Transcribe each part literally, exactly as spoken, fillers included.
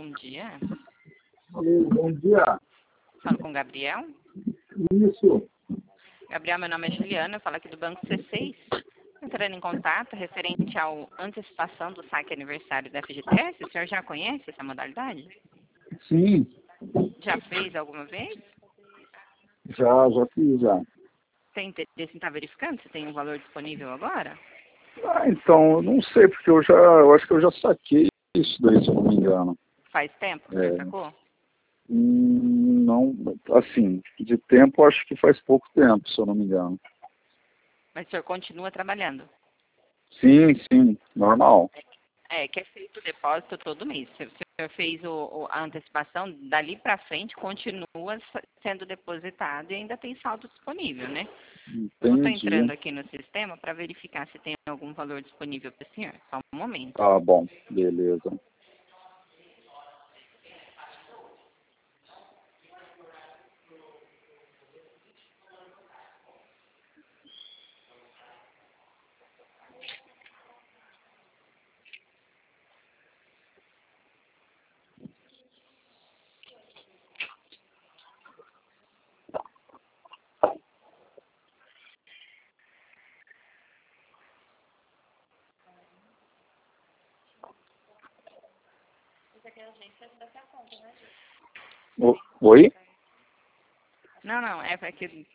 bom dia. Alô, bom dia. Falo com o Gabriel. Isso. Gabriel, meu nome é Juliana, eu falo aqui do Banco C seis. Entrando em contato referente à antecipação do saque aniversário da F G T S. O senhor já conhece essa modalidade? Sim, Já fez alguma vez? já, já fiz, já. Tem interesse em estar verificando se tem um valor disponível agora? Ah, então, eu não sei, porque eu já, eu acho que eu já saquei isso daí, se eu não me engano. Faz tempo que o É. senhor sacou? Hum, não, assim, de tempo, eu acho que faz pouco tempo, se eu não me engano. Mas o senhor continua trabalhando? Sim, sim, normal. É, que é feito o depósito todo mês. Se o senhor fez o, o- a antecipação, dali para frente continua s- sendo depositado e ainda tem saldo disponível, né? Eu vou estar entrando Entendi. aqui no sistema para verificar se tem algum valor disponível para o senhor. Só um momento. Tá bom, beleza. O- Oi? Não, não, é para que...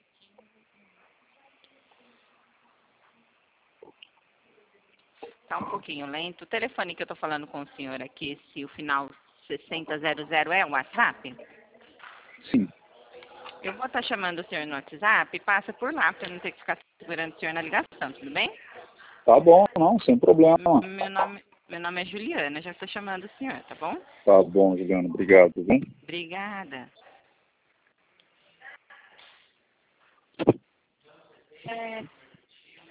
Tá um pouquinho lento. O telefone que eu estou falando com o senhor aqui, se o final sessenta zero zero é o WhatsApp, Sim. eu vou estar chamando o senhor no WhatsApp e passa por lá para não ter que ficar segurando o senhor na ligação, tudo bem? Tá bom, não, sem problema. Meu nome, meu nome é Juliana, já estou chamando o senhor, tá bom? Tá bom, Juliano, obrigado, viu? Obrigada. É,